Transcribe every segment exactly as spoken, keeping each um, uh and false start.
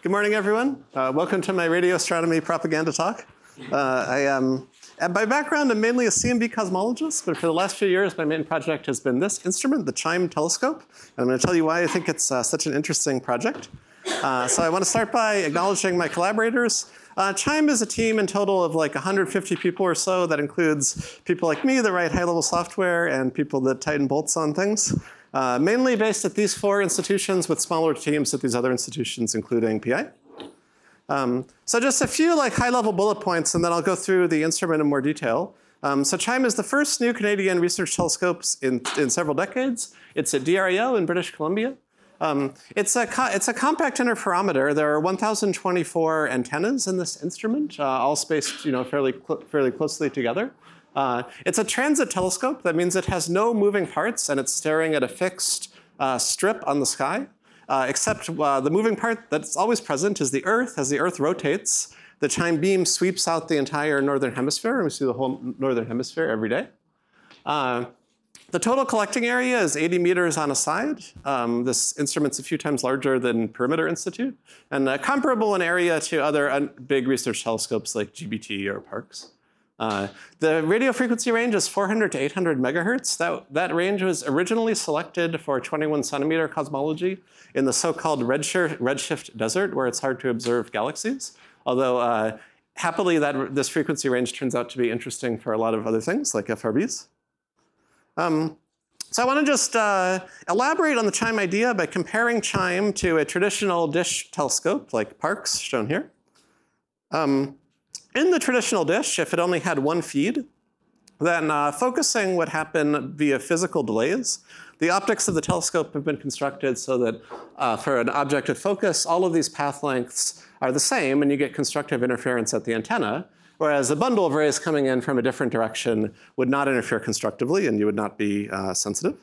Good morning, everyone. Uh, welcome to my radio astronomy propaganda talk. Uh, I am, by background, I'm mainly a C M B cosmologist, but for the last few years, my main project has been this instrument, the CHIME telescope. And I'm going to tell you why I think it's uh, such an interesting project. Uh, so I want to start by acknowledging my collaborators. Uh, CHIME is a team in total of like one hundred fifty people or so. That includes people like me that write high-level software and people that tighten bolts on things. Uh, mainly based at these four institutions with smaller teams at these other institutions, including P I. Um, so just a few like high-level bullet points, and then I'll go through the instrument in more detail. Um, so CHIME is the first new Canadian research telescopes in, in several decades. It's at D R A O in British Columbia. Um, it's, a it's a compact interferometer. There are one thousand twenty-four antennas in this instrument, uh, all spaced you know, fairly, cl fairly closely together. Uh, it's a transit telescope. That means it has no moving parts, and it's staring at a fixed uh, strip on the sky. Uh, except uh, the moving part that's always present is the Earth. As the Earth rotates, the CHIME beam sweeps out the entire northern hemisphere, and we see the whole northern hemisphere every day. Uh, the total collecting area is eighty meters on a side. Um, this instrument's a few times larger than Perimeter Institute, and uh, comparable in area to other big research telescopes like G B T or Parkes. Uh, the radio frequency range is four hundred to eight hundred megahertz. That, that range was originally selected for twenty-one centimeter cosmology in the so-called redshift, redshift desert, where it's hard to observe galaxies. Although, uh, happily, that, this frequency range turns out to be interesting for a lot of other things, like F R Bs. Um, so I want to just uh, elaborate on the CHIME idea by comparing CHIME to a traditional dish telescope, like Parkes, shown here. Um, In the traditional dish, if it only had one feed, then uh, focusing would happen via physical delays. The optics of the telescope have been constructed so that uh, for an object of focus, all of these path lengths are the same, and you get constructive interference at the antenna, whereas a bundle of rays coming in from a different direction would not interfere constructively, and you would not be uh, sensitive.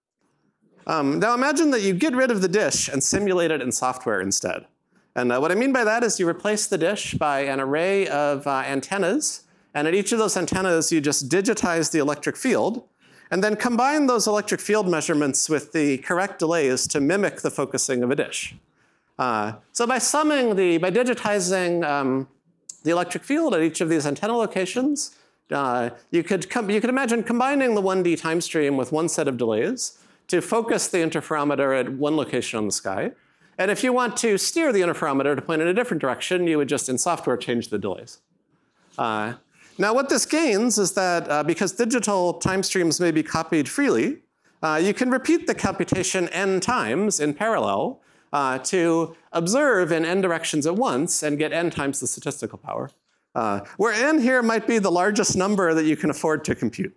Um, now imagine that you get rid of the dish and simulate it in software instead. And uh, what I mean by that is you replace the dish by an array of uh, antennas, and at each of those antennas you just digitize the electric field, and then combine those electric field measurements with the correct delays to mimic the focusing of a dish. Uh, so by summing the, by digitizing um, the electric field at each of these antenna locations, uh, you could com you could imagine combining the one D time stream with one set of delays to focus the interferometer at one location on the sky. And if you want to steer the interferometer to point in a different direction, you would just, in software, change the delays. Uh, now, what this gains is that uh, because digital time streams may be copied freely, uh, you can repeat the computation n times in parallel uh, to observe in n directions at once and get n times the statistical power, uh, where n here might be the largest number that you can afford to compute.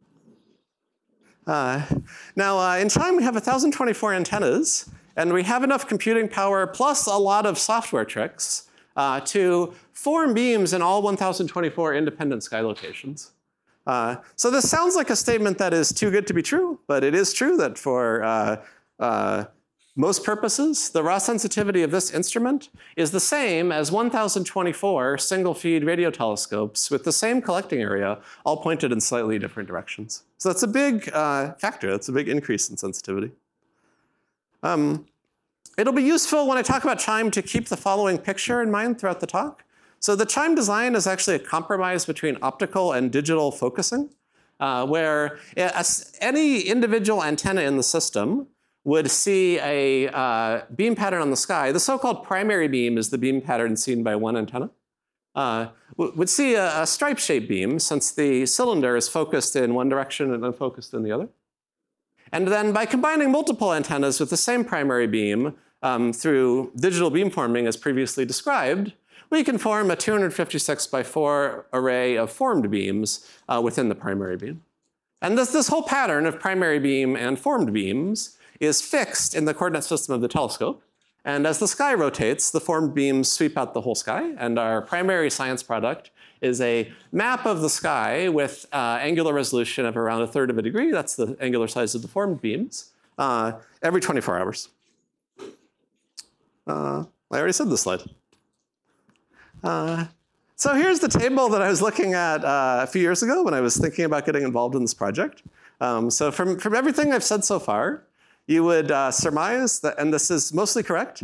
Uh, now, uh, in CHIME, we have one thousand twenty-four antennas. And we have enough computing power plus a lot of software tricks uh, to form beams in all one thousand twenty-four independent sky locations. Uh, so this sounds like a statement that is too good to be true, but it is true that for uh, uh, most purposes, the raw sensitivity of this instrument is the same as one thousand twenty-four single-feed radio telescopes with the same collecting area, all pointed in slightly different directions. So that's a big uh, factor. That's a big increase in sensitivity. Um, it'll be useful when I talk about CHIME to keep the following picture in mind throughout the talk. So the CHIME design is actually a compromise between optical and digital focusing, uh, where any individual antenna in the system would see a uh, beam pattern on the sky. The so-called primary beam is the beam pattern seen by one antenna. Uh, would see a, a stripe-shaped beam since the cylinder is focused in one direction and unfocused in the other. And then by combining multiple antennas with the same primary beam um, through digital beamforming as previously described, we can form a two hundred fifty-six by four array of formed beams uh, within the primary beam. And this, this whole pattern of primary beam and formed beams is fixed in the coordinate system of the telescope. And as the sky rotates, the formed beams sweep out the whole sky, and our primary science product is a map of the sky with uh, angular resolution of around a third of a degree. That's the angular size of the formed beams, uh, every twenty-four hours. Uh, I already said this slide. Uh, so here's the table that I was looking at uh, a few years ago when I was thinking about getting involved in this project. Um, so from, from everything I've said so far, you would uh, surmise that, and this is mostly correct,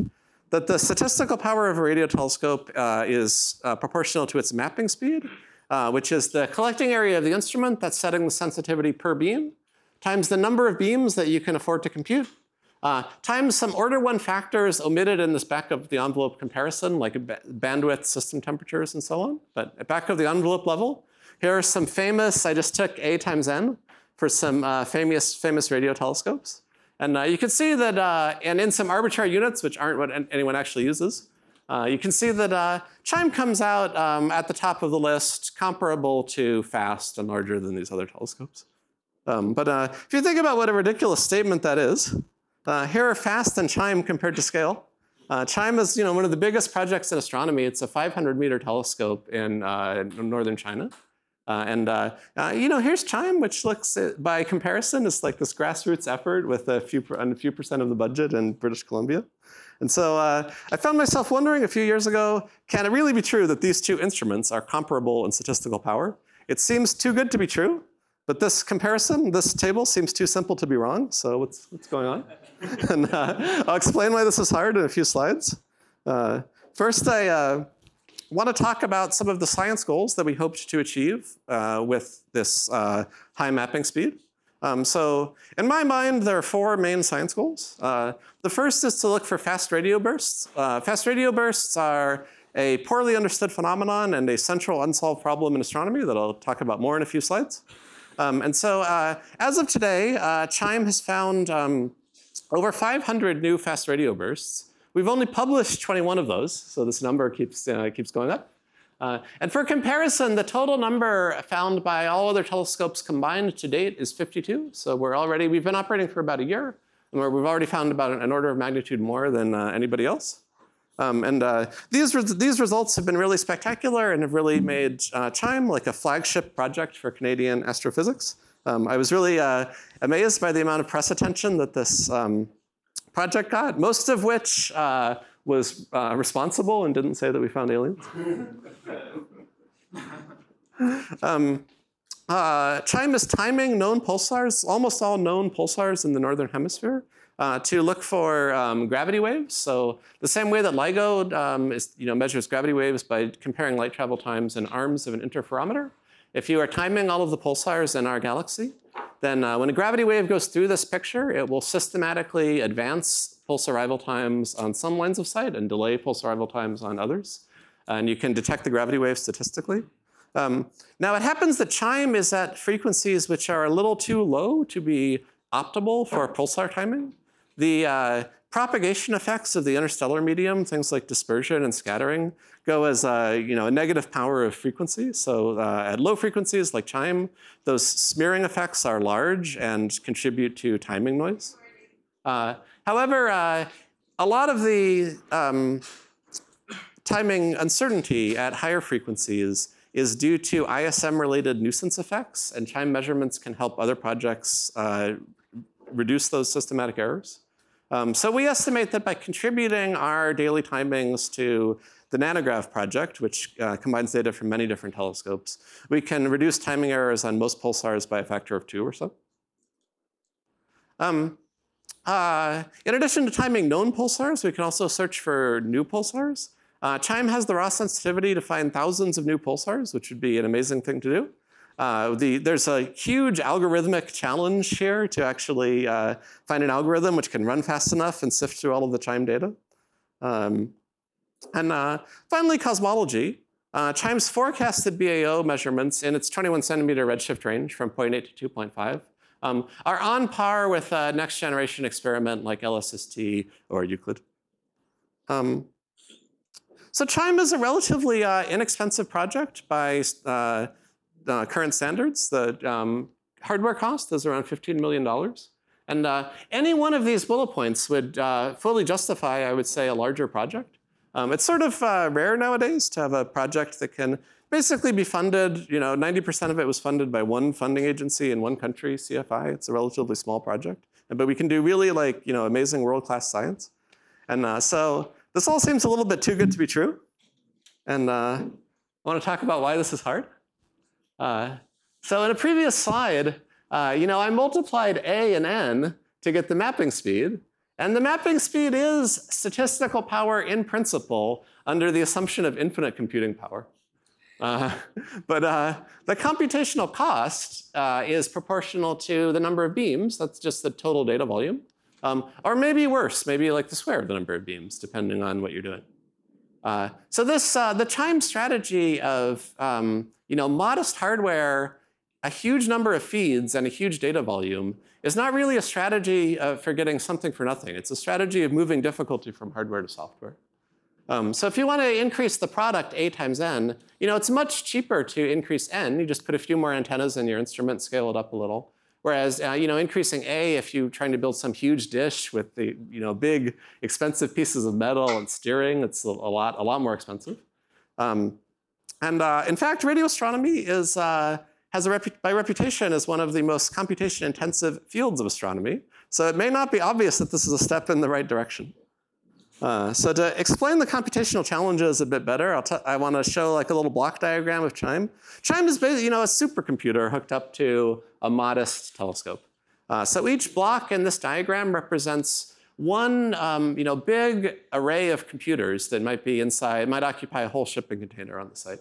that the statistical power of a radio telescope uh, is uh, proportional to its mapping speed, uh, which is the collecting area of the instrument that's setting the sensitivity per beam, times the number of beams that you can afford to compute, uh, times some order one factors omitted in this back of the envelope comparison, like bandwidth, system temperatures, and so on. But at back of the envelope level, here are some famous, I just took A times N for some uh, famous, famous radio telescopes. And uh, you can see that, uh, and in some arbitrary units, which aren't what anyone actually uses, uh, you can see that uh, CHIME comes out um, at the top of the list, comparable to FAST and larger than these other telescopes. Um, but uh, if you think about what a ridiculous statement that is, uh, here are FAST and CHIME compared to scale. Uh, CHIME is, you know, one of the biggest projects in astronomy. It's a five hundred meter telescope in, uh, in northern China. Uh, and uh, uh, you know, here's CHIME, which looks, uh, by comparison, is like this grassroots effort with a few, a few percent of the budget in British Columbia. And so uh, I found myself wondering a few years ago, can it really be true that these two instruments are comparable in statistical power? It seems too good to be true, but this comparison, this table seems too simple to be wrong. So what's, what's going on? And uh, I'll explain why this is hard in a few slides. Uh, first, I uh, want to talk about some of the science goals that we hoped to achieve uh, with this uh, high mapping speed. Um, so in my mind, there are four main science goals. Uh, the first is to look for fast radio bursts. Uh, fast radio bursts are a poorly understood phenomenon and a central unsolved problem in astronomy that I'll talk about more in a few slides. Um, and so uh, as of today, uh, CHIME has found um, over five hundred new fast radio bursts. We've only published twenty-one of those, so this number keeps, uh, keeps going up. Uh, and for comparison, the total number found by all other telescopes combined to date is fifty-two. So we're already, we've been operating for about a year, and we've already found about an order of magnitude more than uh, anybody else. Um, and uh, these, res these results have been really spectacular and have really made uh, CHIME like a flagship project for Canadian astrophysics. Um, I was really uh, amazed by the amount of press attention that this um, project got, most of which uh, was uh, responsible and didn't say that we found aliens. um, uh, CHIME is timing known pulsars, almost all known pulsars in the northern hemisphere, uh, to look for um, gravity waves. So the same way that LIGO um, is, you know, measures gravity waves by comparing light travel times in arms of an interferometer, if you are timing all of the pulsars in our galaxy, then uh, when a gravity wave goes through this picture, it will systematically advance pulse arrival times on some lines of sight and delay pulse arrival times on others. And you can detect the gravity wave statistically. Um, now, it happens that CHIME is at frequencies which are a little too low to be optimal for pulsar timing. The uh, propagation effects of the interstellar medium, things like dispersion and scattering, go as uh, you know, a negative power of frequency. So uh, at low frequencies like CHIME, those smearing effects are large and contribute to timing noise. Uh, however, uh, a lot of the um, timing uncertainty at higher frequencies is due to I S M-related nuisance effects, and CHIME measurements can help other projects uh, reduce those systematic errors. Um, so we estimate that by contributing our daily timings to the Nanograv project, which uh, combines data from many different telescopes, we can reduce timing errors on most pulsars by a factor of two or so. Um, uh, in addition to timing known pulsars, we can also search for new pulsars. Uh, CHIME has the raw sensitivity to find thousands of new pulsars, which would be an amazing thing to do. Uh, the, there's a huge algorithmic challenge here to actually uh, find an algorithm which can run fast enough and sift through all of the CHIME data. Um, and uh, finally, cosmology. Uh, CHIME's forecasted B A O measurements in its twenty-one centimeter redshift range from zero point eight to two point five um, are on par with a next generation experiment like L S S T or Euclid. Um, so CHIME is a relatively uh, inexpensive project by uh, Uh, current standards. The um, hardware cost is around fifteen million dollars. And uh, any one of these bullet points would uh, fully justify, I would say, a larger project. Um, it's sort of uh, rare nowadays to have a project that can basically be funded, you know, ninety percent of it was funded by one funding agency in one country, C F I. It's a relatively small project. But we can do really like, you know, amazing world-class science. And uh, so this all seems a little bit too good to be true. And uh, I want to talk about why this is hard. Uh, so in a previous slide, uh, you know, I multiplied A and N to get the mapping speed. And the mapping speed is statistical power in principle under the assumption of infinite computing power. Uh, but uh, the computational cost uh, is proportional to the number of beams. That's just the total data volume. Um, or maybe worse, maybe like the square of the number of beams, depending on what you're doing. Uh, so this, uh, the Chime strategy of um, you know, modest hardware, a huge number of feeds, and a huge data volume is not really a strategy uh, for getting something for nothing. It's a strategy of moving difficulty from hardware to software. Um, so if you want to increase the product a times n, you know, it's much cheaper to increase n. You just put a few more antennas in your instrument, scale it up a little. Whereas, uh, you know, increasing a, if you're trying to build some huge dish with the, you know, big, expensive pieces of metal and steering, it's a, a lot, a lot more expensive. Um, and uh, in fact, radio astronomy is uh, has a repu by reputation as one of the most computation-intensive fields of astronomy. So it may not be obvious that this is a step in the right direction. Uh, so to explain the computational challenges a bit better, I'll t I want to show like a little block diagram of Chime. Chime is basically, you know, a supercomputer hooked up to a modest telescope. Uh, so each block in this diagram represents one, um, you know, big array of computers that might be inside, might occupy a whole shipping container on the site.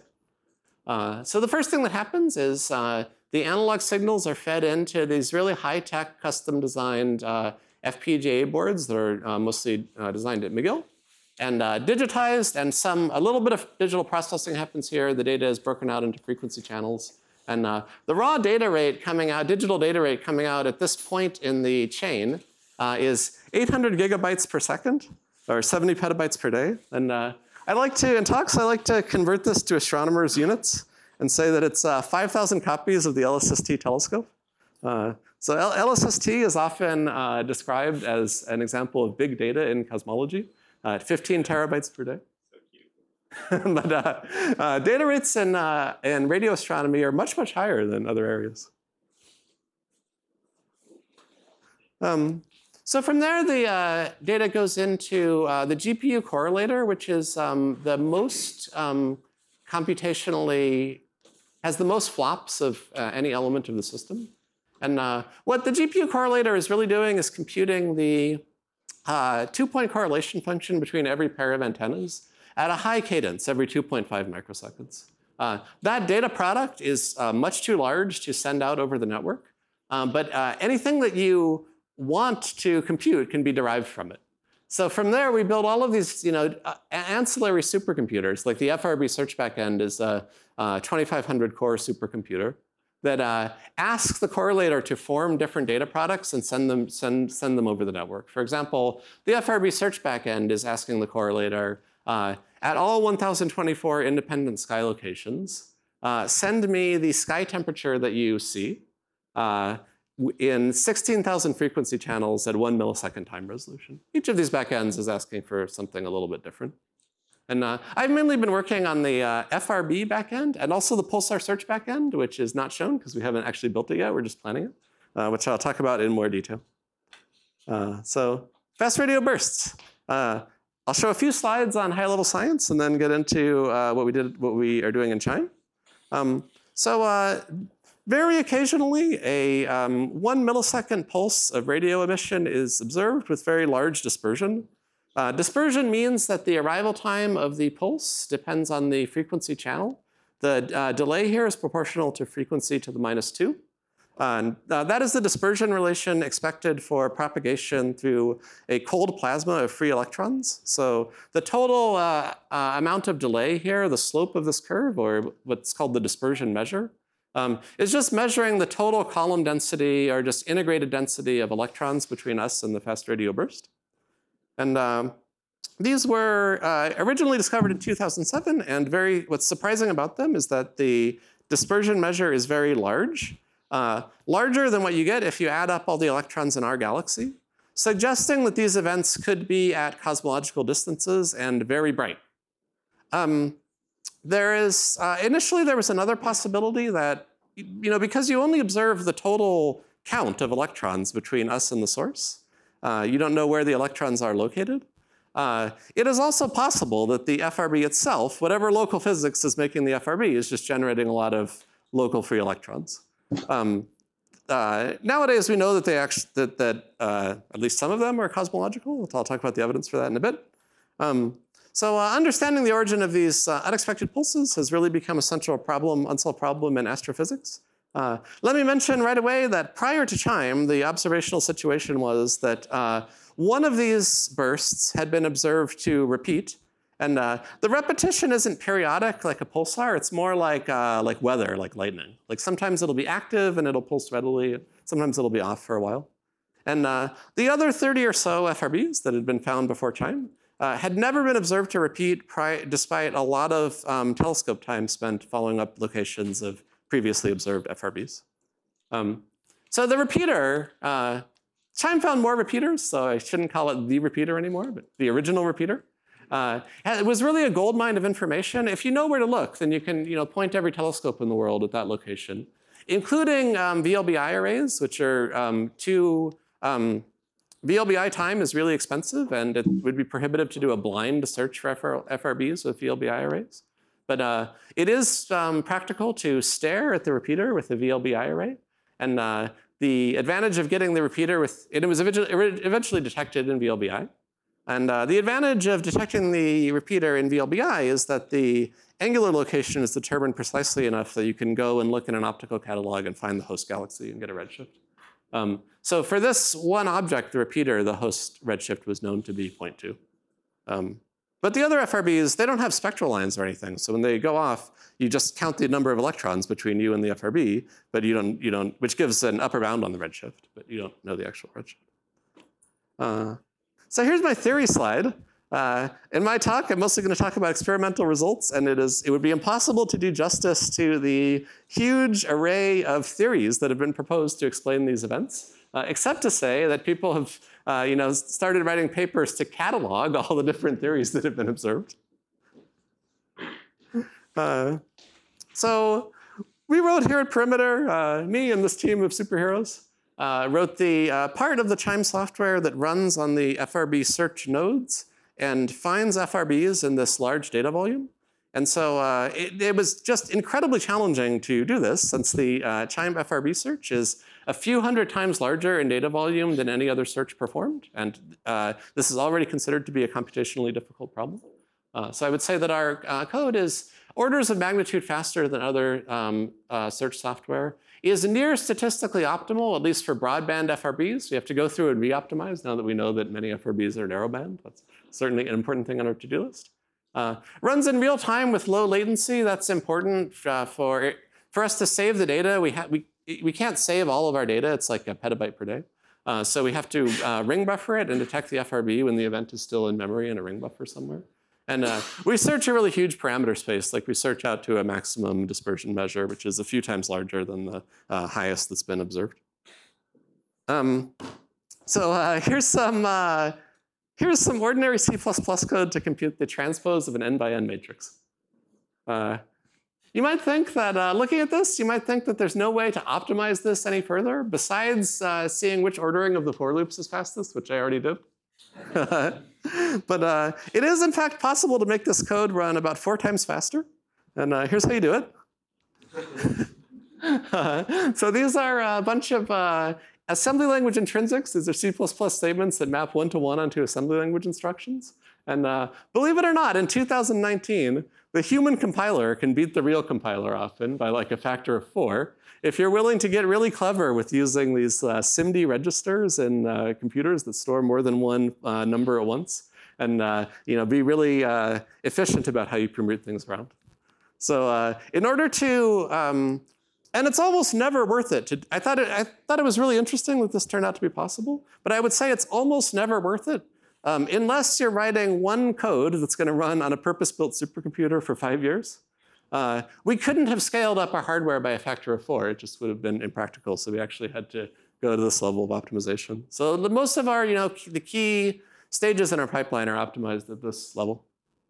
Uh, so the first thing that happens is uh, the analog signals are fed into these really high-tech, custom-designed uh, F P G A boards that are uh, mostly uh, designed at McGill and uh, digitized, and some a little bit of digital processing happens here. The data is broken out into frequency channels, and uh, the raw data rate coming out, digital data rate coming out at this point in the chain uh, is eight hundred gigabytes per second, or seventy petabytes per day. And uh, I like to, in talks, I like to convert this to astronomers' units and say that it's uh, five thousand copies of the L S S T telescope. Uh, So L S S T is often uh, described as an example of big data in cosmology, uh, fifteen terabytes per day. So cute. But uh, uh, data rates in, uh, in radio astronomy are much, much higher than other areas. Um, so from there, the uh, data goes into uh, the G P U correlator, which is um, the most um, computationally, has the most flops of uh, any element of the system. And uh, what the G P U correlator is really doing is computing the uh, two-point correlation function between every pair of antennas at a high cadence, every two point five microseconds. Uh, that data product is uh, much too large to send out over the network, um, but uh, anything that you want to compute can be derived from it. So from there, we build all of these, you know, uh, ancillary supercomputers, like the F R B search backend is a, a twenty-five hundred core supercomputer that uh, asks the correlator to form different data products and send them, send, send them over the network. For example, the F R B search backend is asking the correlator, uh, at all one thousand twenty-four independent sky locations, uh, send me the sky temperature that you see uh, in sixteen thousand frequency channels at one millisecond time resolution. Each of these backends is asking for something a little bit different. And uh, I've mainly been working on the uh, F R B backend and also the Pulsar search backend, which is not shown because we haven't actually built it yet. We're just planning it, uh, which I'll talk about in more detail. Uh, so fast radio bursts. Uh, I'll show a few slides on high-level science and then get into uh, what we did, what we are doing in Chime. Um, so uh, very occasionally, a um, one millisecond pulse of radio emission is observed with very large dispersion. Uh, dispersion means that the arrival time of the pulse depends on the frequency channel. The uh, delay here is proportional to frequency to the minus two. Uh, and, uh, that is the dispersion relation expected for propagation through a cold plasma of free electrons. So the total uh, uh, amount of delay here, the slope of this curve, or what's called the dispersion measure, um, is just measuring the total column density or just integrated density of electrons between us and the fast radio burst. And um, these were uh, originally discovered in two thousand seven, and very, what's surprising about them is that the dispersion measure is very large, uh, larger than what you get if you add up all the electrons in our galaxy, suggesting that these events could be at cosmological distances and very bright. Um, there is, uh, initially there was another possibility that, you know, because you only observe the total count of electrons between us and the source, Uh, you don't know where the electrons are located. Uh, it is also possible that the F R B itself, whatever local physics is making the F R B, is just generating a lot of local free electrons. Um, uh, nowadays we know that they actually, that, that uh, at least some of them are cosmological. I'll talk about the evidence for that in a bit. Um, so uh, understanding the origin of these uh, unexpected pulses has really become a central problem, unsolved problem in astrophysics. Uh, let me mention right away that prior to CHIME, the observational situation was that uh, one of these bursts had been observed to repeat. And uh, the repetition isn't periodic like a pulsar. It's more like, uh, like weather, like lightning. Like sometimes it'll be active and it'll pulse readily. Sometimes it'll be off for a while. And uh, the other thirty or so F R Bs that had been found before CHIME uh, had never been observed to repeat despite a lot of um, telescope time spent following up locations of previously observed F R Bs. Um, so the repeater, uh, CHIME found more repeaters, so I shouldn't call it the repeater anymore, but the original repeater. Uh, it was really a gold mine of information. If you know where to look, then you can you know, point every telescope in the world at that location, including um, V L B I arrays, which are um, two, um, V L B I time is really expensive, and it would be prohibitive to do a blind search for F R Bs with V L B I arrays. But uh, it is um, practical to stare at the repeater with a V L B I array. And uh, the advantage of getting the repeater with, it was eventually detected in V L B I. And uh, the advantage of detecting the repeater in V L B I is that the angular location is determined precisely enough that you can go and look in an optical catalog and find the host galaxy and get a redshift. Um, so for this one object, the repeater, the host redshift was known to be zero point two. Um, but the other F R Bs, they don't have spectral lines or anything. So when they go off, you just count the number of electrons between you and the F R B, but you don't, you don't, which gives an upper bound on the redshift, but you don't know the actual redshift. Uh, So here's my theory slide. Uh, in my talk, I'm mostly going to talk about experimental results, and it is it would be impossible to do justice to the huge array of theories that have been proposed to explain these events, uh, except to say that people have uh, you know, started writing papers to catalog all the different theories that have been observed. Uh, so we wrote here at Perimeter, uh, me and this team of superheroes, Uh, wrote the uh, part of the CHIME software that runs on the F R B search nodes and finds F R Bs in this large data volume. And so uh, it, it was just incredibly challenging to do this, since the uh, CHIME F R B search is a few hundred times larger in data volume than any other search performed. And uh, this is already considered to be a computationally difficult problem. Uh, so I would say that our uh, code is orders of magnitude faster than other um, uh, search software, is near statistically optimal, at least for broadband F R Bs. We have to go through and re-optimize now that we know that many F R Bs are narrowband. That's certainly an important thing on our to-do list. Uh, runs in real time with low latency. That's important uh, for, for us to save the data. We, we, we can't save all of our data. It's like a petabyte per day. Uh, so we have to uh, ring buffer it and detect the F R B when the event is still in memory in a ring buffer somewhere. And uh, we search a really huge parameter space. Like we search out to a maximum dispersion measure, which is a few times larger than the uh, highest that's been observed. Um, so uh, here's some uh, here's some ordinary C plus plus code to compute the transpose of an n by n matrix. Uh, you might think that uh, looking at this, you might think that there's no way to optimize this any further besides uh, seeing which ordering of the for loops is fastest, which I already did. But uh, it is, in fact, possible to make this code run about four times faster. And uh, here's how you do it. uh, so these are a bunch of uh, assembly language intrinsics. These are C plus plus statements that map one-to-one onto assembly language instructions. And uh, believe it or not, in two thousand nineteen, the human compiler can beat the real compiler often by like a factor of four. If you're willing to get really clever with using these uh, S I M D registers in uh, computers that store more than one uh, number at once, and uh, you know, be really uh, efficient about how you permute things around. So uh, in order to, um, and it's almost never worth it. To, I, thought it, I thought it was really interesting that this turned out to be possible, but I would say it's almost never worth it um, unless you're writing one code that's going to run on a purpose-built supercomputer for five years. Uh, we couldn't have scaled up our hardware by a factor of four. It just would have been impractical. So we actually had to go to this level of optimization. So the, most of our, you know, the key stages in our pipeline are optimized at this level.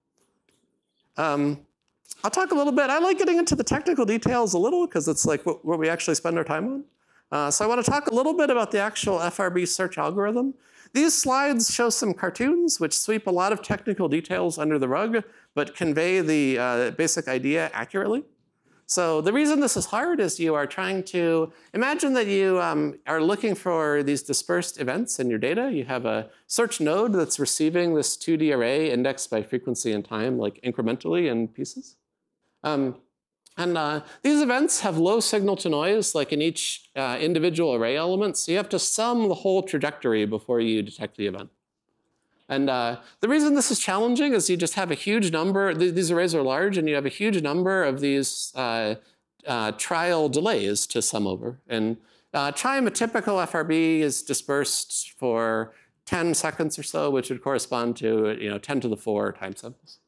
Um, I'll talk a little bit. I like getting into the technical details a little because it's like what, what we actually spend our time on. Uh, so I want to talk a little bit about the actual F R B search algorithm. These slides show some cartoons which sweep a lot of technical details under the rug, but convey the uh, basic idea accurately. So the reason this is hard is you are trying to imagine that you um, are looking for these dispersed events in your data. You have a search node that's receiving this two D array indexed by frequency and time, like incrementally in pieces. Um, and uh, these events have low signal to noise, like in each uh, individual array element. So you have to sum the whole trajectory before you detect the event. And uh, the reason this is challenging is you just have a huge number, th these arrays are large, and you have a huge number of these uh, uh, trial delays to sum over. And uh, time, a typical F R B is dispersed for ten seconds or so, which would correspond to you know, ten to the four time samples.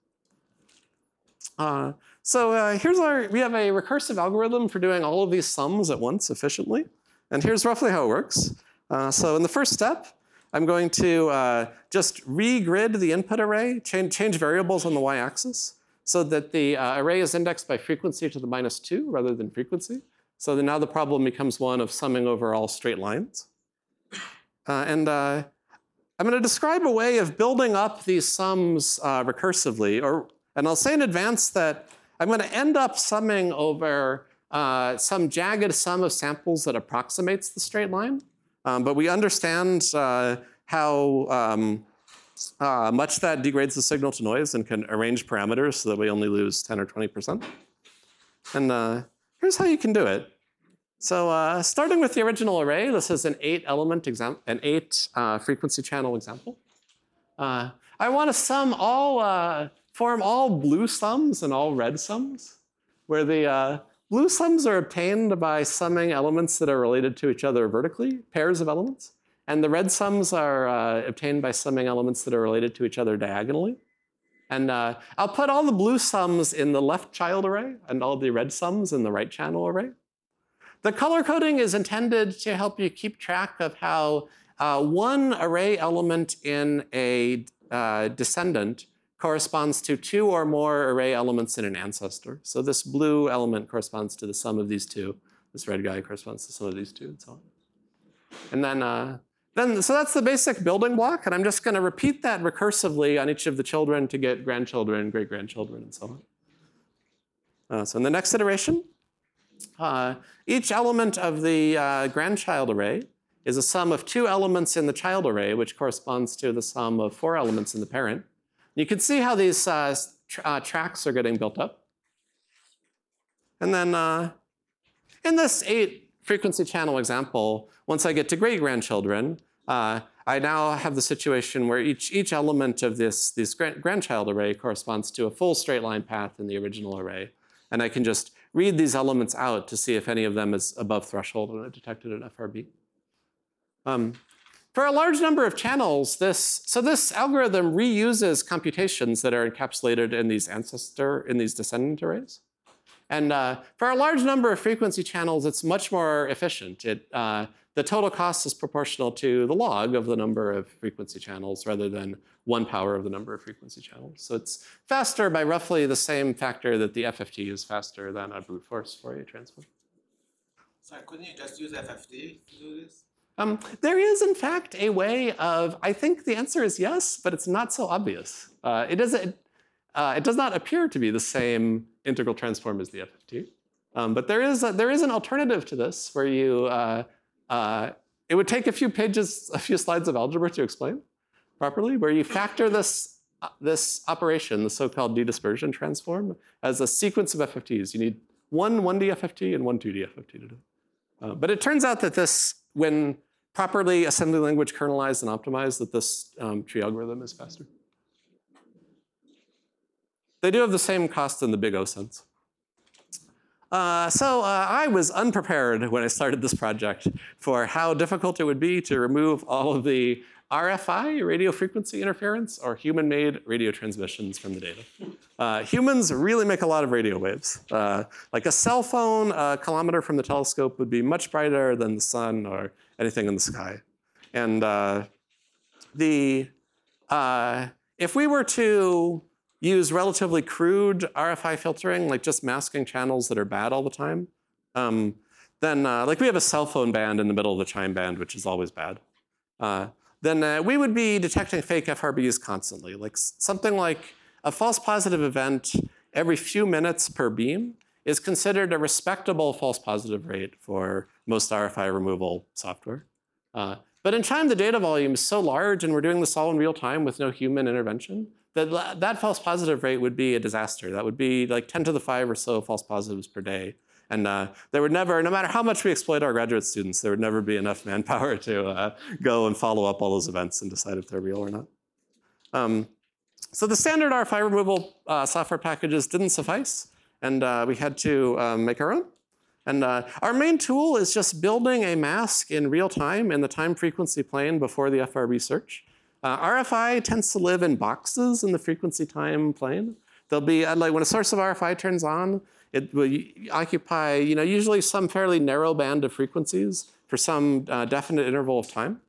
Uh, so uh, here's our, we have a recursive algorithm for doing all of these sums at once efficiently. And here's roughly how it works. Uh, so in the first step, I'm going to uh, just regrid the input array, change, change variables on the y-axis, so that the uh, array is indexed by frequency to the minus two rather than frequency. So then now the problem becomes one of summing over all straight lines. Uh, and uh, I'm going to describe a way of building up these sums uh, recursively, or, and I'll say in advance that I'm going to end up summing over uh, some jagged sum of samples that approximates the straight line. Um, but we understand uh, how um, uh, much that degrades the signal to noise and can arrange parameters so that we only lose ten or twenty percent. And uh, here's how you can do it. So uh, starting with the original array, this is an eight element example, an eight uh, frequency channel example. Uh, I want to sum all, uh, form all blue sums and all red sums, where the uh, blue sums are obtained by summing elements that are related to each other vertically, pairs of elements. And the red sums are uh, obtained by summing elements that are related to each other diagonally. And uh, I'll put all the blue sums in the left child array and all the red sums in the right channel array. The color coding is intended to help you keep track of how uh, one array element in a uh, descendant corresponds to two or more array elements in an ancestor. So this blue element corresponds to the sum of these two. This red guy corresponds to the sum of these two, and so on. And then, uh, then so that's the basic building block, and I'm just going to repeat that recursively on each of the children to get grandchildren, great-grandchildren, and so on. Uh, so in the next iteration, uh, each element of the uh, grandchild array is a sum of two elements in the child array, which corresponds to the sum of four elements in the parent. You can see how these uh, tr uh, tracks are getting built up. And then uh, in this eight frequency channel example, once I get to great-grandchildren, uh, I now have the situation where each, each element of this, this grand grandchild array corresponds to a full straight line path in the original array. And I can just read these elements out to see if any of them is above threshold and I detected an F R B. Um, For a large number of channels, this, so this algorithm reuses computations that are encapsulated in these ancestor, in these descendant arrays. And uh, for a large number of frequency channels, it's much more efficient. It, uh, the total cost is proportional to the log of the number of frequency channels rather than one power of the number of frequency channels. So it's faster by roughly the same factor that the F F T is faster than a brute force Fourier transform. Sorry, couldn't you just use F F T to do this? Um, there is, in fact, a way of, I think the answer is yes, but it's not so obvious. Uh, it, doesn't, uh, it does not appear to be the same integral transform as the F F T. Um, but there is, a, there is an alternative to this where you, uh, uh, it would take a few pages, a few slides of algebra to explain properly, where you factor this, uh, this operation, the so-called de-dispersion transform, as a sequence of F F Ts. You need one 1D F F T and one two D F F T to do it. Uh, but it turns out that this, when properly assembly language kernelized and optimized, that this um, tree algorithm is faster. They do have the same cost in the big O sense. Uh, so uh, I was unprepared when I started this project for how difficult it would be to remove all of the R F I, radio frequency interference, or human-made radio transmissions from the data. Uh, humans really make a lot of radio waves. Uh, like a cell phone a kilometer from the telescope would be much brighter than the sun or anything in the sky. And uh, the, uh, if we were to use relatively crude R F I filtering, like just masking channels that are bad all the time, um, then uh, like we have a cell phone band in the middle of the chime band, which is always bad. Uh, then uh, we would be detecting fake F R Bs constantly, like something like a false positive event every few minutes per beam is considered a respectable false positive rate for most R F I removal software. Uh, but in Chime, the data volume is so large, and we're doing this all in real time with no human intervention, that that false positive rate would be a disaster. That would be like ten to the five or so false positives per day. And uh, there would never, no matter how much we exploit our graduate students, there would never be enough manpower to uh, go and follow up all those events and decide if they're real or not. Um, so the standard R F I removal uh, software packages didn't suffice, and uh, we had to um, make our own. And uh, our main tool is just building a mask in real time in the time frequency plane before the F R B search. Uh, R F I tends to live in boxes in the frequency time plane. There'll be, uh, like when a source of R F I turns on, it will occupy, you know, usually some fairly narrow band of frequencies for some uh, definite interval of time.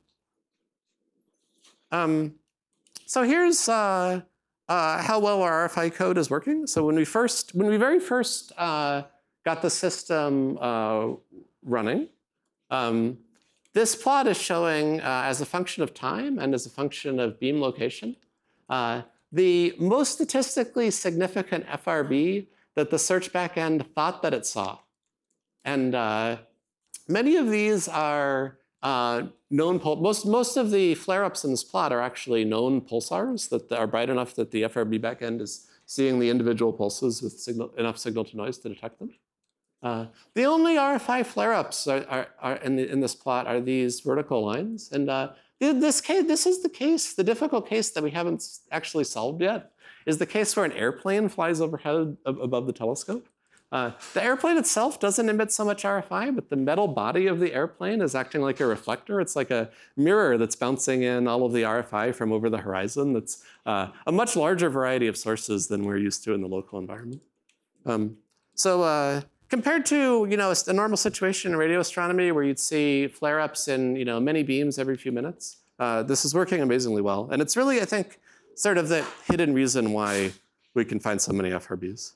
Um, so here's uh, uh, how well our R F I code is working. So when we first, when we very first uh, got the system uh, running, um, this plot is showing uh, as a function of time and as a function of beam location, uh, the most statistically significant F R B that the search backend thought that it saw. And uh, many of these are uh, known, most, most of the flare-ups in this plot are actually known pulsars that are bright enough that the F R B backend is seeing the individual pulses with signal, enough signal to noise to detect them. Uh, the only R F I flare-ups are, are, are in, the, in this plot are these vertical lines. And uh, this, case, this is the case, the difficult case that we haven't actually solved yet, is the case where an airplane flies overhead above the telescope. Uh, the airplane itself doesn't emit so much R F I, but the metal body of the airplane is acting like a reflector. It's like a mirror that's bouncing in all of the R F I from over the horizon. That's uh, a much larger variety of sources than we're used to in the local environment. Um, so uh, compared to, you know, a normal situation in radio astronomy where you'd see flare-ups in, you know, many beams every few minutes, uh, this is working amazingly well. And it's really, I think, sort of the hidden reason why we can find so many F R Bs.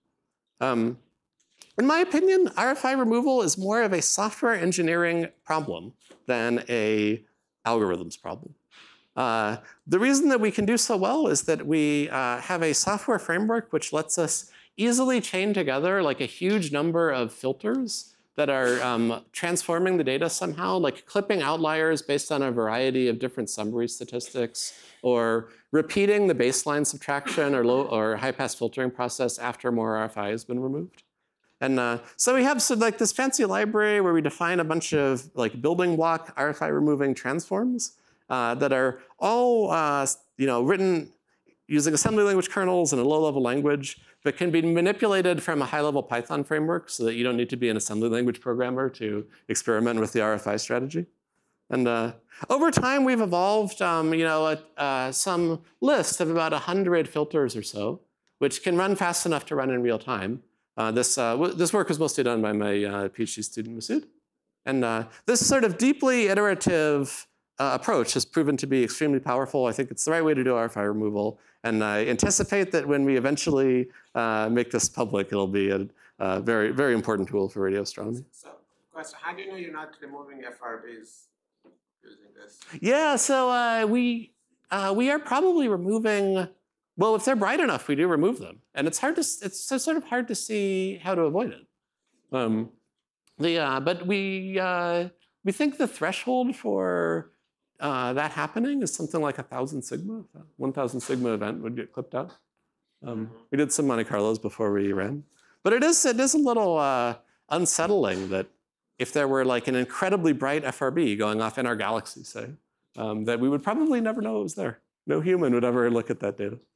Um, in my opinion, R F I removal is more of a software engineering problem than a algorithms problem. Uh, the reason that we can do so well is that we uh, have a software framework which lets us easily chain together like a huge number of filters that are um, transforming the data somehow, like clipping outliers based on a variety of different summary statistics, or repeating the baseline subtraction or, low, or high-pass filtering process after more R F I has been removed. And uh, so we have so like this fancy library where we define a bunch of like building block R F I removing transforms uh, that are all uh, you know, written using assembly language kernels and a low-level language, but can be manipulated from a high-level Python framework so that you don't need to be an assembly language programmer to experiment with the R F I strategy. And uh, over time, we've evolved um, you know, a, uh, some list of about one hundred filters or so, which can run fast enough to run in real time. Uh, this, uh, this work was mostly done by my uh, PhD student, Masood. And uh, this sort of deeply iterative uh, approach has proven to be extremely powerful. I think it's the right way to do R F I removal. And I anticipate that when we eventually uh, make this public, it'll be a, a very, very important tool for radio astronomy. So, question, how do you know you're not removing F R Bs using this? Yeah, so uh, we, uh, we are probably removing, well, if they're bright enough, we do remove them. And it's hard to, it's sort of hard to see how to avoid it. Um, the, uh, but we, uh, we think the threshold for uh, that happening is something like one thousand sigma. one thousand sigma event would get clipped out. Um, we did some Monte Carlos before we ran. But it is, it is a little uh, unsettling that if there were like an incredibly bright F R B going off in our galaxy, say, um, that we would probably never know it was there. No human would ever look at that data.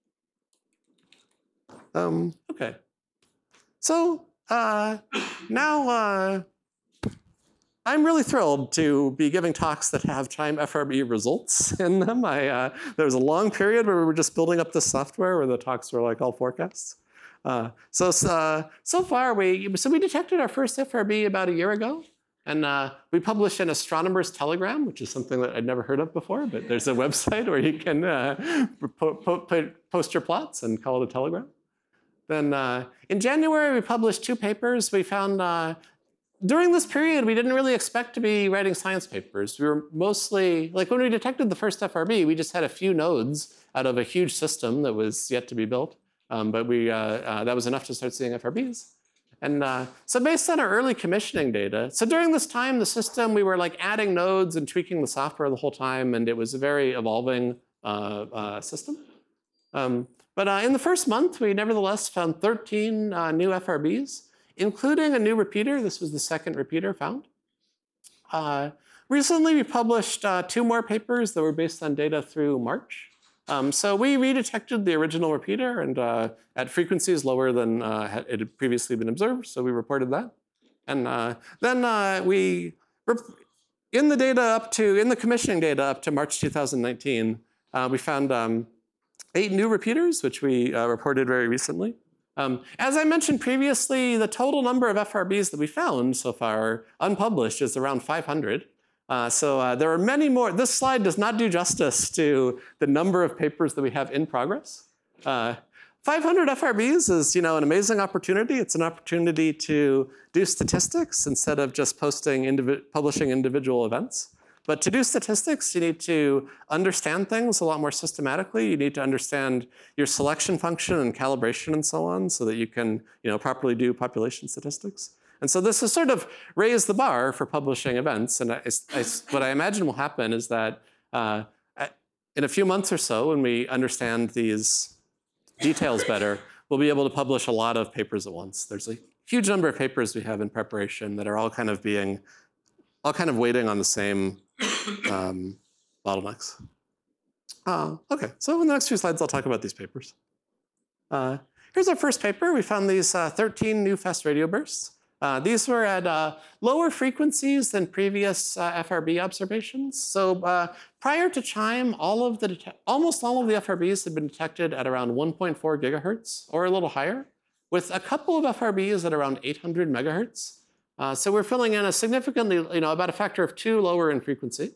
Um, okay. So uh, now uh, I'm really thrilled to be giving talks that have Chime F R B results in them. I, uh, there was a long period where we were just building up this software where the talks were like all forecasts. Uh, so uh, so far, we so we detected our first F R B about a year ago, and uh, we published an Astronomer's Telegram, which is something that I'd never heard of before. But there's a website where you can uh, po po post your plots and call it a telegram. Then uh, in January, we published two papers. We found uh, during this period, we didn't really expect to be writing science papers. We were mostly, like when we detected the first F R B, we just had a few nodes out of a huge system that was yet to be built. Um, but we, uh, uh, that was enough to start seeing F R Bs. And uh, so based on our early commissioning data, so during this time, the system, we were like adding nodes and tweaking the software the whole time, and it was a very evolving uh, uh, system. Um, but uh, in the first month, we nevertheless found thirteen uh, new F R Bs, including a new repeater. This was the second repeater found. Uh, recently, we published uh, two more papers that were based on data through March. Um, so we redetected the original repeater and uh, at frequencies lower than uh, had, it had previously been observed, so we reported that. And uh, then uh, we, in the data up to, in the commissioning data up to March two thousand nineteen, uh, we found um, eight new repeaters, which we uh, reported very recently. Um, as I mentioned previously, the total number of F R Bs that we found so far unpublished is around five hundred. Uh, so uh, there are many more. This slide does not do justice to the number of papers that we have in progress. Uh, five hundred F R Bs is, you know, an amazing opportunity. It's an opportunity to do statistics instead of just posting indivi publishing individual events. But to do statistics, you need to understand things a lot more systematically. You need to understand your selection function and calibration and so on, so that you can, you know, properly do population statistics. And so this has sort of raised the bar for publishing events. And I, I, what I imagine will happen is that uh, in a few months or so, when we understand these details better, we'll be able to publish a lot of papers at once. There's a huge number of papers we have in preparation that are all kind of being, all kind of waiting on the same um, bottlenecks. Uh, OK, so in the next few slides, I'll talk about these papers. Uh, here's our first paper. We found these uh, thirteen new fast radio bursts. Uh, these were at uh, lower frequencies than previous uh, F R B observations. So uh, prior to CHIME, all of the almost all of the F R Bs had been detected at around one point four gigahertz or a little higher, with a couple of F R Bs at around eight hundred megahertz. Uh, so we're filling in a significantly, you know, about a factor of two lower in frequency.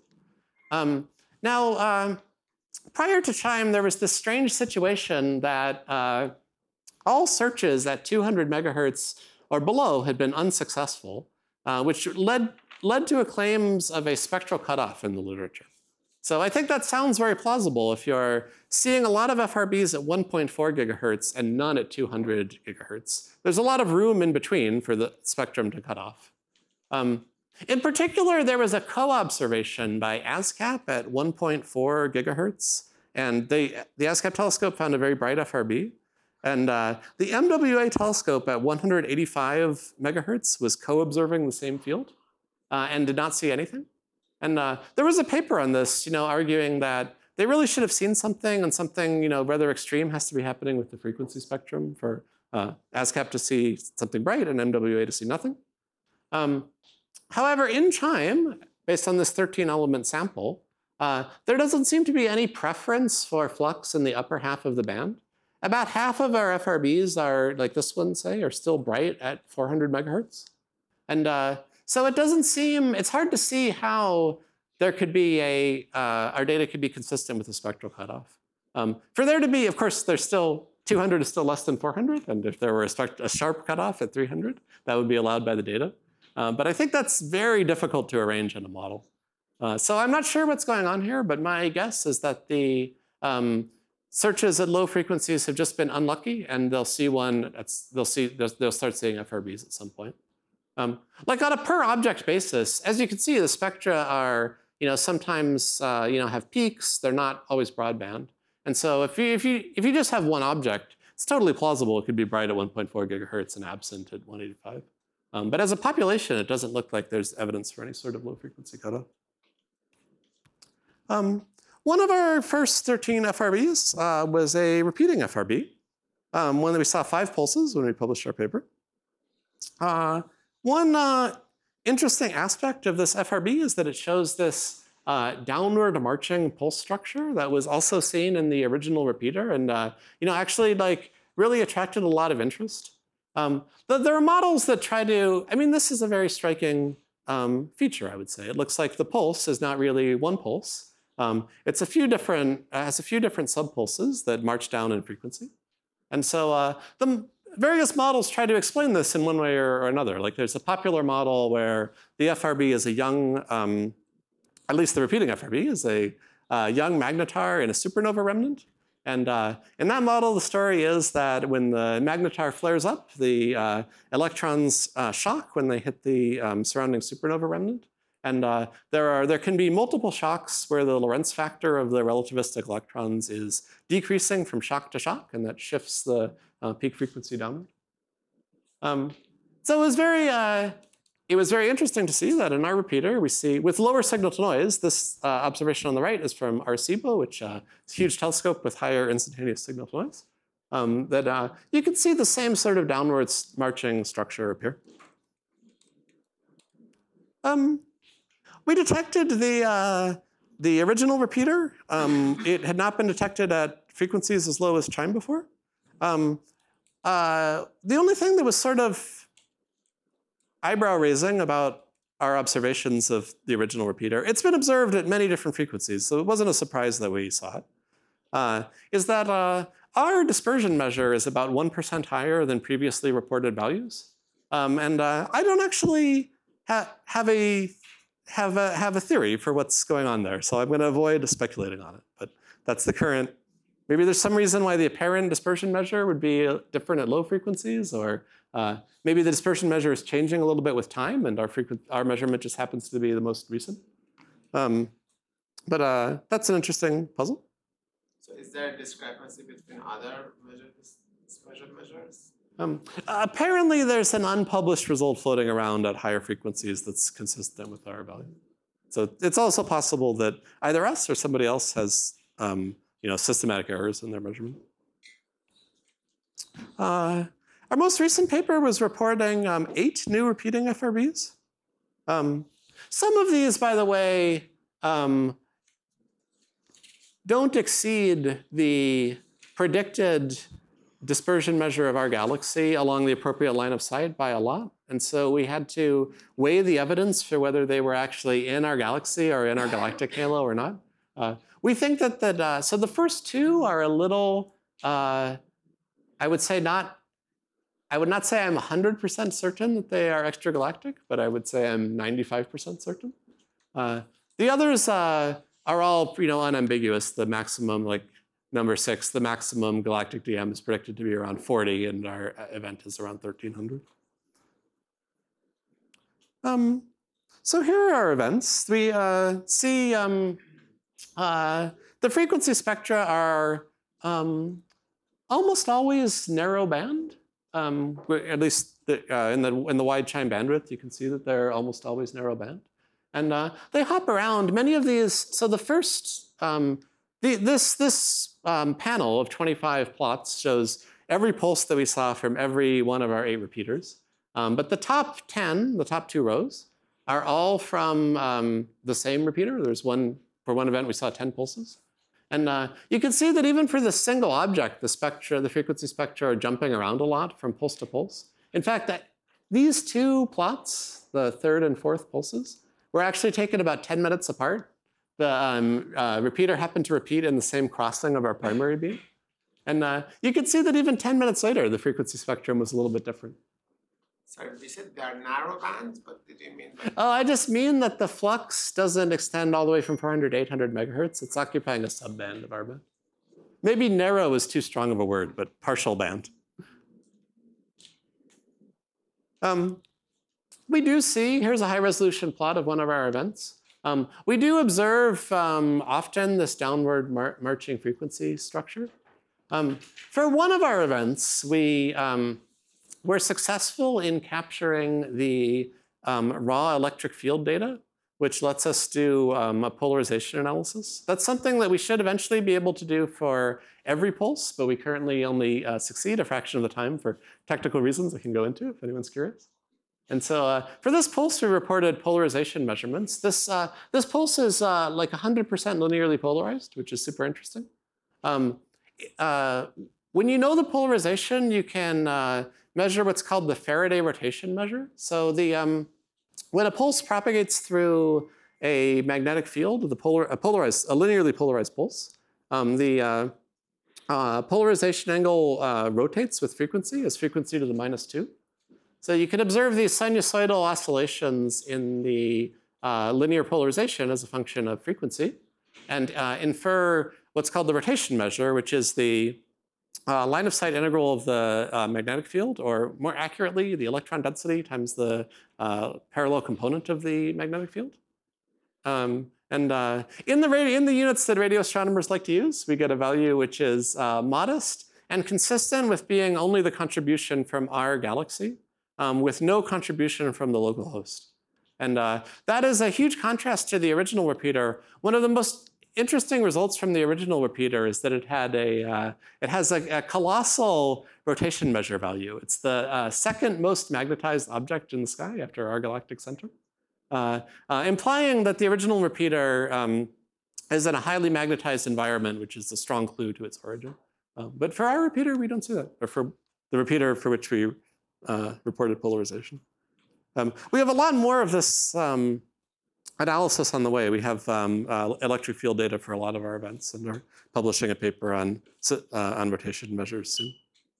Um, now, uh, prior to CHIME, there was this strange situation that uh, all searches at two hundred megahertz or below had been unsuccessful, uh, which led, led to a claims of a spectral cutoff in the literature. So I think that sounds very plausible if you're seeing a lot of F R Bs at one point four gigahertz and none at two hundred gigahertz. There's a lot of room in between for the spectrum to cut off. Um, in particular, there was a co-observation by ASCAP at one point four gigahertz. And they, the ASCAP telescope found a very bright F R B. And uh, the M W A telescope at one hundred eighty-five megahertz was co-observing the same field uh, and did not see anything. And uh, there was a paper on this, you know, arguing that they really should have seen something, and something, you know, rather extreme has to be happening with the frequency spectrum for uh, ASCAP to see something bright and M W A to see nothing. Um, however, in CHIME, based on this thirteen element sample, uh, there doesn't seem to be any preference for flux in the upper half of the band. About half of our F R Bs are, like this one, say, are still bright at four hundred megahertz. And uh, so it doesn't seem, it's hard to see how there could be a, uh, our data could be consistent with a spectral cutoff. Um, for there to be, of course, there's still, two hundred is still less than four hundred. And if there were a, a sharp cutoff at three hundred, that would be allowed by the data. Uh, but I think that's very difficult to arrange in a model. Uh, so I'm not sure what's going on here, but my guess is that the, um, searches at low frequencies have just been unlucky, and they'll see one, they'll see, they'll start seeing F R Bs at some point. Um, like on a per object basis, as you can see, the spectra are, you know, sometimes, uh, you know, have peaks. They're not always broadband. And so if you, if you, if you just have one object, it's totally plausible it could be bright at one point four gigahertz and absent at one eighty-five. Um, but as a population, it doesn't look like there's evidence for any sort of low frequency cutoff. Um, One of our first thirteen F R Bs uh, was a repeating F R B, um, one that we saw five pulses when we published our paper. Uh, one uh, interesting aspect of this F R B is that it shows this uh, downward marching pulse structure that was also seen in the original repeater, and uh, you know, actually like really attracted a lot of interest. Um, but there are models that try to, I mean, this is a very striking um, feature, I would say. It looks like the pulse is not really one pulse. Um, it's a few different, uh, has a few different subpulses that march down in frequency. And so uh, the various models try to explain this in one way or, or another. Like there's a popular model where the F R B is a young, um, at least the repeating F R B is a uh, young magnetar in a supernova remnant. And uh, in that model, the story is that when the magnetar flares up, the uh, electrons uh, shock when they hit the um, surrounding supernova remnant. And uh, there, are, there can be multiple shocks where the Lorentz factor of the relativistic electrons is decreasing from shock to shock, and that shifts the uh, peak frequency downward. Um, so it was very, uh, it was very interesting to see that in our repeater, we see, with lower signal to noise, this uh, observation on the right is from Arecibo, which uh, is a huge telescope with higher instantaneous signal to noise, um, that uh, you can see the same sort of downwards marching structure appear. Um, we detected the, uh, the original repeater. Um, it had not been detected at frequencies as low as chime before. Um, uh, the only thing that was sort of eyebrow raising about our observations of the original repeater, it's been observed at many different frequencies, so it wasn't a surprise that we saw it, uh, is that uh, our dispersion measure is about one percent higher than previously reported values. Um, and uh, I don't actually ha have, a, have, a, have a theory for what's going on there, so I'm going to avoid speculating on it. But that's the current. Maybe there's some reason why the apparent dispersion measure would be different at low frequencies, or uh, maybe the dispersion measure is changing a little bit with time, and our, frequent, our measurement just happens to be the most recent. Um, but uh, that's an interesting puzzle. So is there a discrepancy between other measured dispersion measures? Um, uh, apparently, there's an unpublished result floating around at higher frequencies that's consistent with our value. So it's also possible that either us or somebody else has um, you know, systematic errors in their measurement. Uh, our most recent paper was reporting um, eight new repeating F R Bs. Um, some of these, by the way, um, don't exceed the predicted dispersion measure of our galaxy along the appropriate line of sight by a lot. And so we had to weigh the evidence for whether they were actually in our galaxy or in our galactic halo or not. Uh, we think that, that uh, so the first two are a little, uh, I would say not, I would not say I'm one hundred percent certain that they are extragalactic, but I would say I'm ninety-five percent certain. Uh, the others uh, are all, you know, unambiguous. The maximum, like number six, the maximum galactic D M is predicted to be around forty, and our event is around thirteen hundred. Um, so here are our events. We uh, see um, uh, the frequency spectra are um, almost always narrow band. Um, at least the, uh, in, the, in the wide chime bandwidth, you can see that they're almost always narrow band. And uh, they hop around. Many of these, so the first, um, the, this, this um, panel of twenty-five plots shows every pulse that we saw from every one of our eight repeaters. Um, but the top ten, the top two rows, are all from um, the same repeater. There's one, for one event, we saw ten pulses. And uh, you can see that even for the single object, the spectra, the frequency spectra are jumping around a lot from pulse to pulse. In fact, that these two plots, the third and fourth pulses, were actually taken about ten minutes apart. The um, uh, repeater happened to repeat in the same crossing of our primary beam. And uh, you can see that even ten minutes later, the frequency spectrum was a little bit different. Sorry, you said they are narrow bands, but did you mean by... Oh, I just mean that the flux doesn't extend all the way from four hundred to eight hundred megahertz. It's occupying a subband of our band. Maybe narrow is too strong of a word, but partial band. Um, we do see, here's a high resolution plot of one of our events. Um, we do observe um, often this downward mar marching frequency structure. Um, for one of our events, we um, were successful in capturing the um, raw electric field data, which lets us do um, a polarization analysis. That's something that we should eventually be able to do for every pulse, but we currently only uh, succeed a fraction of the time for technical reasons I can go into if anyone's curious. And so uh, for this pulse, we reported polarization measurements. This, uh, this pulse is uh, like one hundred percent linearly polarized, which is super interesting. Um, uh, when you know the polarization, you can uh, measure what's called the Faraday rotation measure. So the, um, when a pulse propagates through a magnetic field, the polar, a, polarized, a linearly polarized pulse, um, the uh, uh, polarization angle uh, rotates with frequency as frequency to the minus two. So you can observe these sinusoidal oscillations in the uh, linear polarization as a function of frequency, and uh, infer what's called the rotation measure, which is the uh, line of sight integral of the uh, magnetic field, or more accurately, the electron density times the uh, parallel component of the magnetic field. Um, and uh, in, the radio, in the units that radio astronomers like to use, we get a value which is uh, modest and consistent with being only the contribution from our galaxy, um, with no contribution from the local host. And uh, that is a huge contrast to the original repeater. One of the most interesting results from the original repeater is that it had a uh, it has a, a colossal rotation measure value. It's the uh, second most magnetized object in the sky after our galactic center, uh, uh, implying that the original repeater um, is in a highly magnetized environment, which is a strong clue to its origin. Uh, but for our repeater, we don't see that, or for the repeater for which we uh, reported polarization. Um, we have a lot more of this um, analysis on the way. We have um, uh, electric field data for a lot of our events, and are publishing a paper on, uh, on rotation measures soon.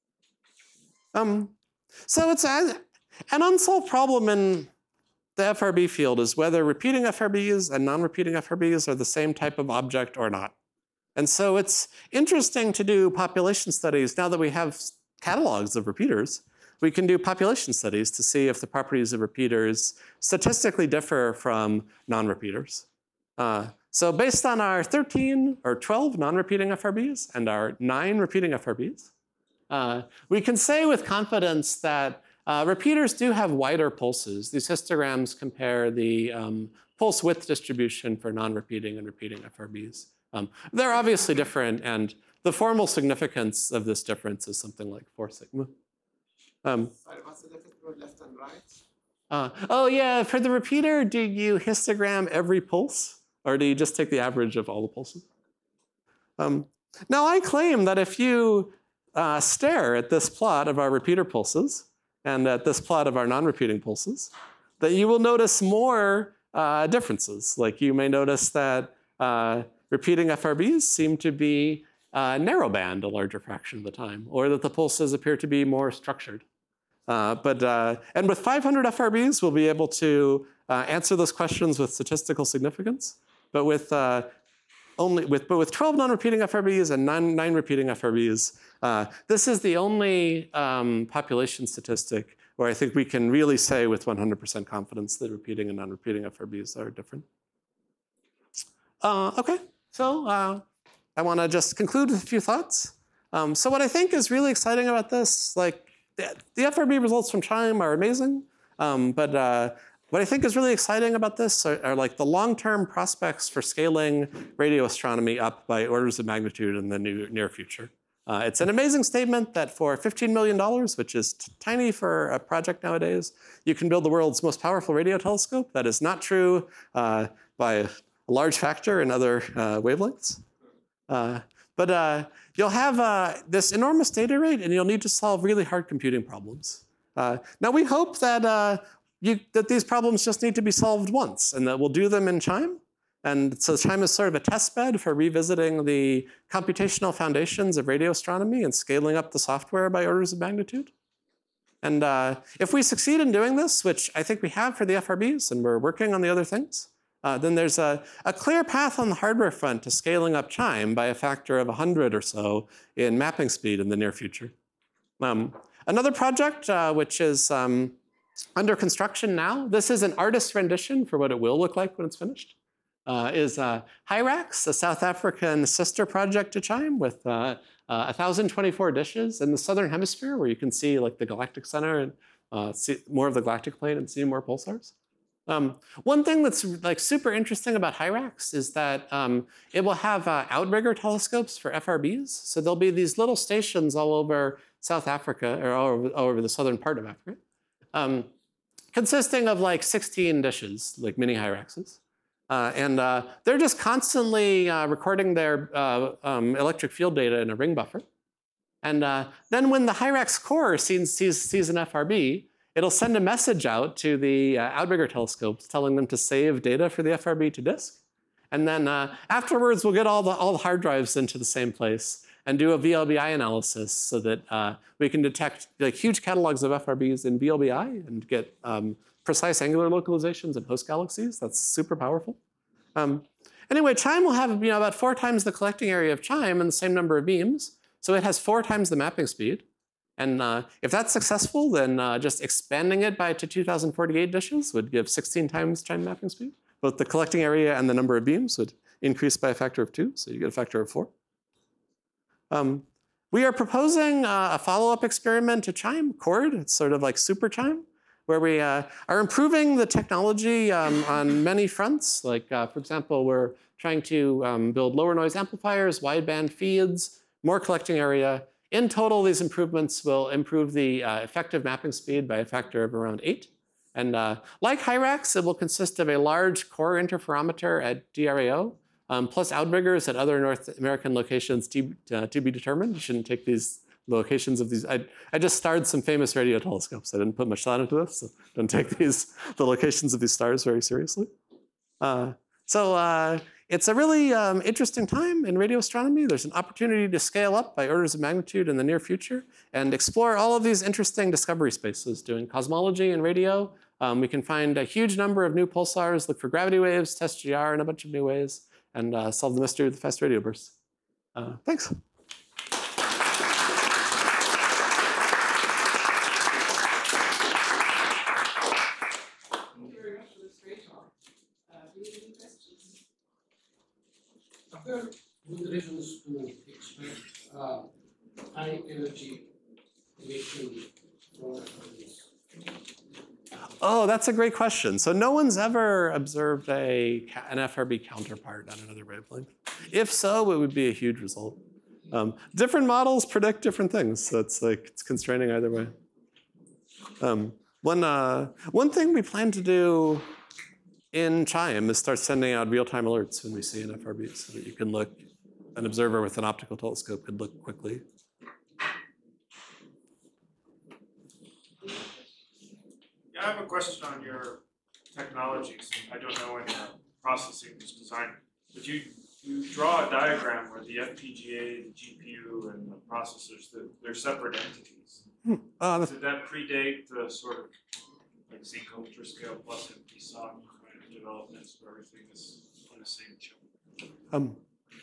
Um, so it's a, an unsolved problem in the F R B field is whether repeating F R Bs and non-repeating F R Bs are the same type of object or not. And so it's interesting to do population studies now that we have catalogs of repeaters. We can do population studies to see if the properties of repeaters statistically differ from non-repeaters. Uh, so based on our thirteen or twelve non-repeating F R Bs and our nine repeating F R Bs, uh, we can say with confidence that uh, repeaters do have wider pulses. These histograms compare the um, pulse width distribution for non-repeating and repeating F R Bs. Um, they're obviously different, and the formal significance of this difference is something like four sigma. Um, Sorry, what's the difference between left and right? uh, oh yeah, for the repeater, do you histogram every pulse, or do you just take the average of all the pulses? Um, now I claim that if you uh, stare at this plot of our repeater pulses and at this plot of our non-repeating pulses, that you will notice more uh, differences. Like you may notice that uh, repeating F R Bs seem to be uh, narrowband a larger fraction of the time, or that the pulses appear to be more structured. Uh, but, uh, and with five hundred F R Bs, we'll be able to uh, answer those questions with statistical significance. But with, uh, only, with, but with twelve non-repeating F R Bs and nine, nine repeating F R Bs, uh, this is the only um, population statistic where I think we can really say with one hundred percent confidence that repeating and non-repeating F R Bs are different. Uh, okay, so uh, I want to just conclude with a few thoughts. Um, so what I think is really exciting about this, like the, the F R B results from CHIME are amazing, um, but uh, what I think is really exciting about this are, are like the long-term prospects for scaling radio astronomy up by orders of magnitude in the new, near future. Uh, it's an amazing statement that for fifteen million dollars, which is tiny for a project nowadays, you can build the world's most powerful radio telescope. That is not true uh, by a large factor in other uh, wavelengths. Uh, but uh, you'll have uh, this enormous data rate, and you'll need to solve really hard computing problems. Uh, now, we hope that, uh, you, that these problems just need to be solved once, and that we'll do them in CHIME. And so CHIME is sort of a test bed for revisiting the computational foundations of radio astronomy and scaling up the software by orders of magnitude. And uh, if we succeed in doing this, which I think we have for the F R Bs, and we're working on the other things, uh, then there's a, a clear path on the hardware front to scaling up CHIME by a factor of one hundred or so in mapping speed in the near future. Um, another project, uh, which is um, under construction now, this is an artist's rendition for what it will look like when it's finished. Uh, is uh, HIRAX, a South African sister project to CHIME with uh, uh, one thousand twenty-four dishes in the southern hemisphere, where you can see like the galactic center and uh, see more of the galactic plane and see more pulsars. Um, one thing that's like super interesting about HIRAX is that um, it will have uh, outrigger telescopes for F R Bs. So there'll be these little stations all over South Africa, or all over, all over the southern part of Africa, um, consisting of like sixteen dishes, like mini HIRAXes. Uh, and uh, they're just constantly uh, recording their uh, um, electric field data in a ring buffer. And uh, then when the HIRAX core sees, sees, sees an F R B, it'll send a message out to the uh, outrigger telescopes telling them to save data for the F R B to disk. And then uh, afterwards, we'll get all the, all the hard drives into the same place and do a V L B I analysis so that uh, we can detect like, huge catalogs of F R Bs in V L B I and get um, precise angular localizations in host galaxies. That's super powerful. Um, anyway, CHIME will have you know, about four times the collecting area of CHIME and the same number of beams. So it has four times the mapping speed. And uh, if that's successful, then uh, just expanding it by to two thousand forty-eight dishes would give sixteen times CHIME mapping speed. Both the collecting area and the number of beams would increase by a factor of two, so you get a factor of four. Um, we are proposing uh, a follow-up experiment to CHIME, CHORD. It's sort of like super CHIME, where we uh, are improving the technology um, on many fronts. Like, uh, for example, we're trying to um, build lower noise amplifiers, wideband feeds, more collecting area. In total, these improvements will improve the uh, effective mapping speed by a factor of around eight. And uh, like HIRAX, it will consist of a large core interferometer at D R A O, um, plus outriggers at other North American locations to, uh, to be determined. You shouldn't take these locations of these. I, I just starred some famous radio telescopes. I didn't put much thought into this, so don't take these the locations of these stars very seriously. Uh, so uh, it's a really um, interesting time in radio astronomy. There's an opportunity to scale up by orders of magnitude in the near future and explore all of these interesting discovery spaces, doing cosmology and radio. Um, we can find a huge number of new pulsars, look for gravity waves, test G R in a bunch of new ways, and uh, solve the mystery of the fast radio bursts. Uh, thanks. What are good reasons to expect uh, high energy emission from F R Bs? Oh, that's a great question. So no one's ever observed a, an F R B counterpart on another wavelength. If so, it would be a huge result. Um, different models predict different things, so it's like it's constraining either way. Um, one, uh, one thing we plan to do in CHIME is start sending out real-time alerts when we see an F R B, so that you can look, an observer with an optical telescope could look quickly. Yeah, I have a question on your technologies. I don't know any uh, processing was designed, but you you draw a diagram where the F P G A, the G P U, and the processors, the, they're separate entities. Hmm. Uh, Did that predate the sort of like Zinc Ultrascale plus M P S O C kind of developments where everything is on the same chip? Um,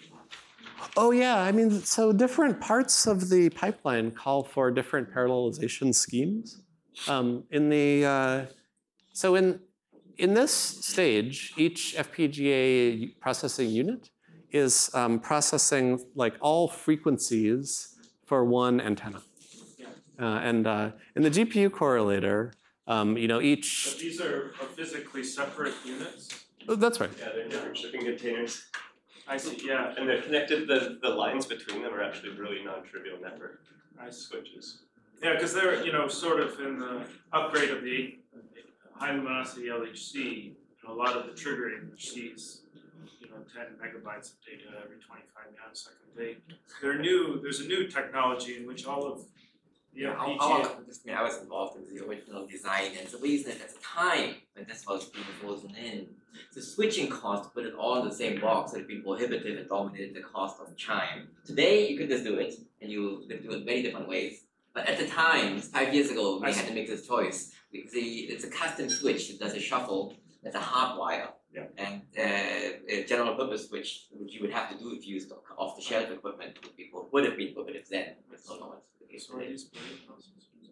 oh yeah, I mean, so different parts of the pipeline call for different parallelization schemes. Um, in the uh, so in in this stage, each F P G A processing unit is um, processing like all frequencies for one antenna. Yeah. Uh, and uh, in the G P U correlator, um, you know, each. But these are, are physically separate units? Oh, that's right. Yeah, they're different shipping containers. I see, yeah. And they're connected, the, the lines between them are actually really non-trivial network I see. switches. Yeah, because they're, you know, sort of in the upgrade of the high luminosity L H C, you know, a lot of the triggering sees, you know, ten megabytes of data every twenty-five nanoseconds. They, they're new, there's a new technology in which all of the Yeah, F I'll, P G I'll, A. I mean, I was involved in the original design, and the reason at the time when this was being frozen in, the switching cost to put it all in the same box would be prohibitive and dominated the cost of CHIME. Today, you could just do it, and you could do it many different ways. But at the time, five years ago, we I had see. to make this choice. Because the, it's a custom switch that does a shuffle, that's a hardwire. Yeah. And uh, a general purpose switch, which you would have to do if you used off the shelf equipment, would be would have been prohibitive then. It's no longer the case So are today. these blade processors?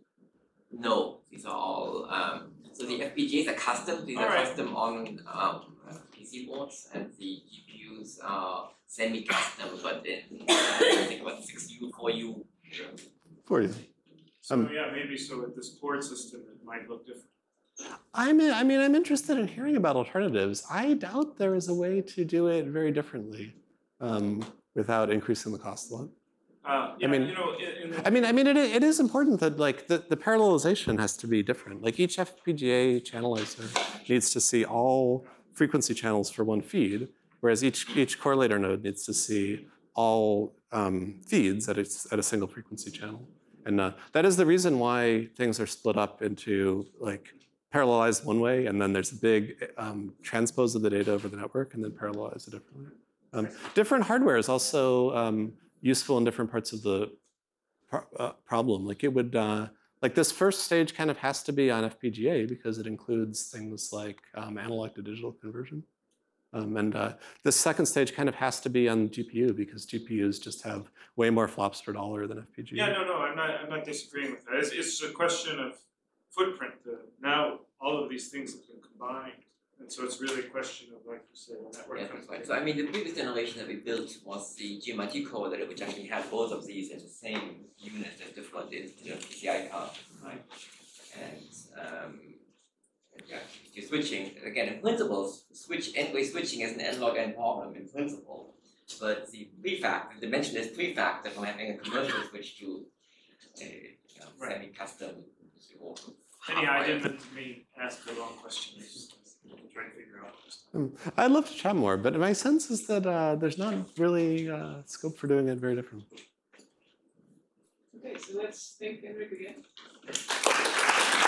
No, these are all. Um, so the F P G As are custom. These are Alright. custom on um, P C boards, and the G P Us are semi-custom, but in uh, I think about six U, four U. For you. So Um, yeah, maybe so with this port system, it might look different. I'm, I mean, I'm interested in hearing about alternatives. I doubt there is a way to do it very differently um, without increasing the cost a lot. Uh, yeah, mean- you know, in, in the. I mean, I mean, it, it is important that like the, the parallelization has to be different. Like each F P G A channelizer needs to see all frequency channels for one feed, whereas each each correlator node needs to see all um, feeds at a, at a single frequency channel. And uh, that is the reason why things are split up into like parallelized one way, and then there's a big um, transpose of the data over the network, and then parallelize it differently. Um, different hardware is also um, useful in different parts of the pro uh, problem. Like it would, uh, like this first stage kind of has to be on F P G A because it includes things like um, analog to digital conversion. Um, and uh, this second stage kind of has to be on G P U because G P Us just have way more flops per dollar than F P G A. Yeah, no, no, I'm not, I'm not disagreeing with that. It's, it's a question of footprint. The, now all of these things have been combined. And so it's really a question of, like you said, network Yeah, connectivity. that's right. So I mean, the previous generation that we built was the G M I T coder, which actually had both of these in the same unit as different in the P C I card, right? And um, yeah, if you're switching again in principle, switch end-way switching is an n-log n problem in principle, but the prefactor, the dimensionless prefactor from having a commercial switch to a you know, Right. semi-custom. or Anyhow, I hardwired- didn't mean to me ask the wrong question. I just was trying to figure out this. Um, I'd love to chat more, but my sense is that uh, there's not really uh, scope for doing it very different. Okay, so let's thank Henrik again.